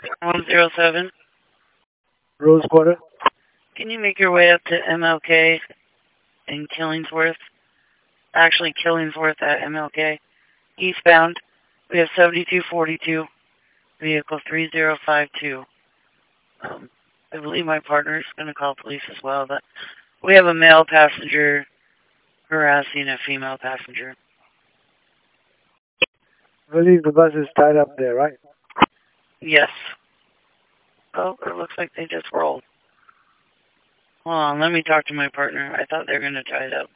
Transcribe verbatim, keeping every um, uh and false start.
one zero seven. Rose Quarter. Can you make your way up to M L K in Killingsworth? Actually, Killingsworth at M L K. Eastbound. We have seventy-two forty-two, vehicle three zero five two. Um, I believe my partner is going to call police as well, but we have a male passenger harassing a female passenger. I believe the bus is tied up there, right? Yes. Oh, it looks like they just rolled. Hold on, let me talk to my partner. I thought they were going to tie it up.